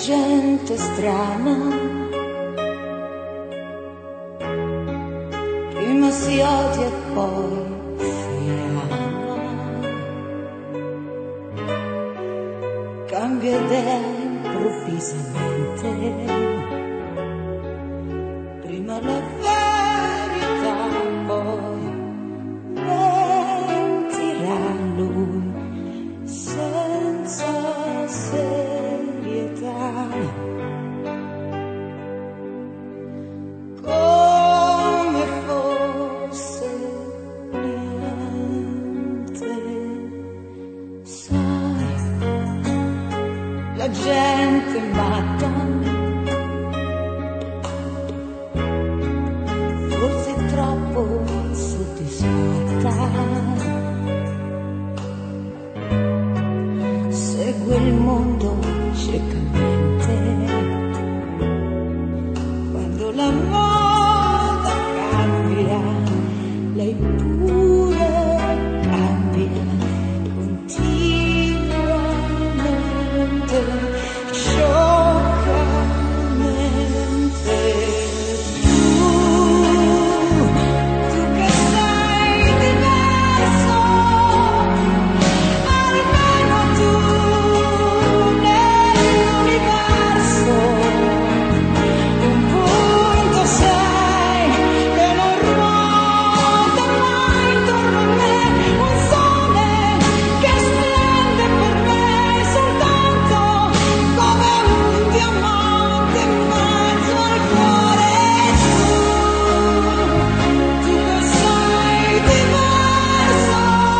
gente strana, prima si odia e poi si ama, cambia idea improvvisamente, prima la verità, poi mentirà lui senza serietà, come fosse niente. Sai, la gente matta, forse è troppo soddisfatta, segue il mondo ciecamente, quando la moda cambia, lei pure cambia continuamente, scioccamente. Tu che sei diverso, almeno tu nell'universo, un punto sei che non ruota mai intorno a me, un sole che splende per me soltanto come un diamante in mezzo al cuore. Tu che sei diverso,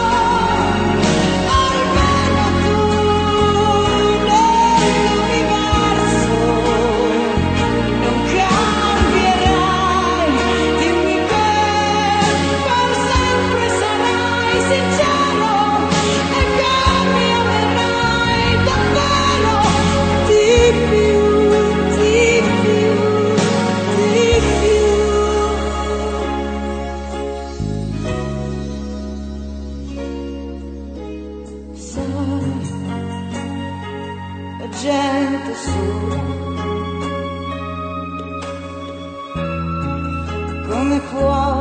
almeno tu nell'universo non cambierai, dimmi che per sempre sarai sincero e che mi amerai davvero di più, di più, di più. Sai, la gente sola, come può